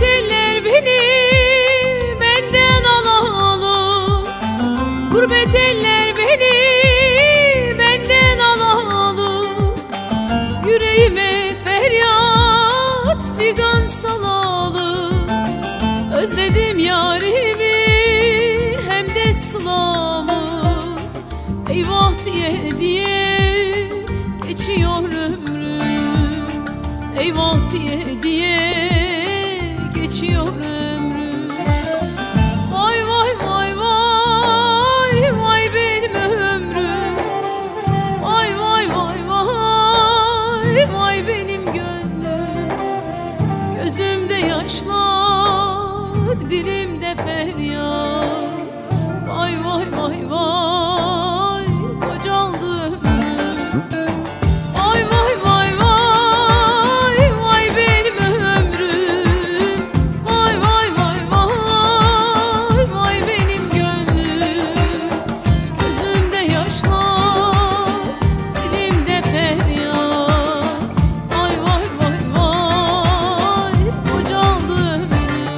Gurbet eller beni benden alalı, gurbet eller beni benden alalı. Yüreğime feryat figan salalı, özledim yarimi hem de sılamı. Eyvah diye diye geçiyor ömrüm, eyvah diye diye geçiyor ömrüm. Vay vay vay vay vay benim ömrüm, vay vay vay vay vay benim gönlüm. Gözümde yaşlar, dilimde feryat, vay vay vay vay kocaldı ömrüm. Vay vay vay vay vay benim ömrüm, vay vay vay vay vay benim gönlüm. Gözümde yaşlar, dilimde feryat, vay vay vay vay kocaldı ömrüm.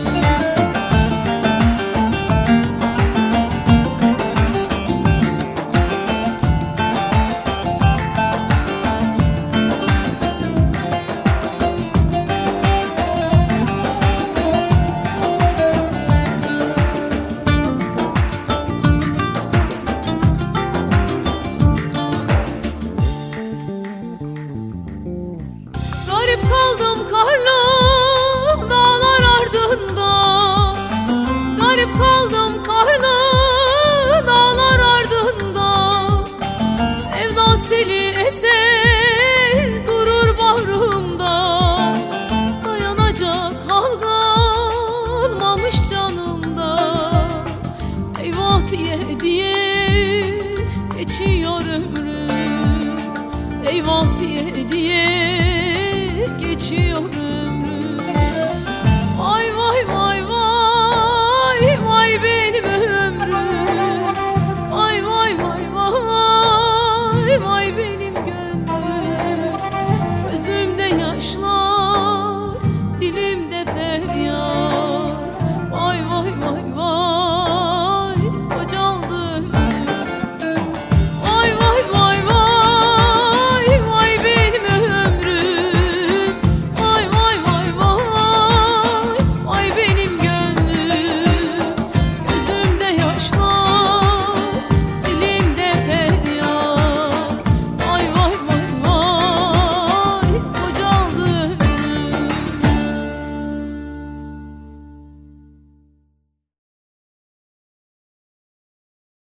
Garip kaldım karlı dağlar ardında, garip kaldım karlı dağlar ardında. Sevda seli eser durur bağrımda, dayanacak hal kalmamış canımda. Eyvah diye diye geçiyor ömrüm, eyvah diye diye geçiyor ömrüm. Vay vay vay vay vay benim ömrüm, vay vay vay vay vay benim gönlüm. Gözümde yaşlar, dilimde feryat,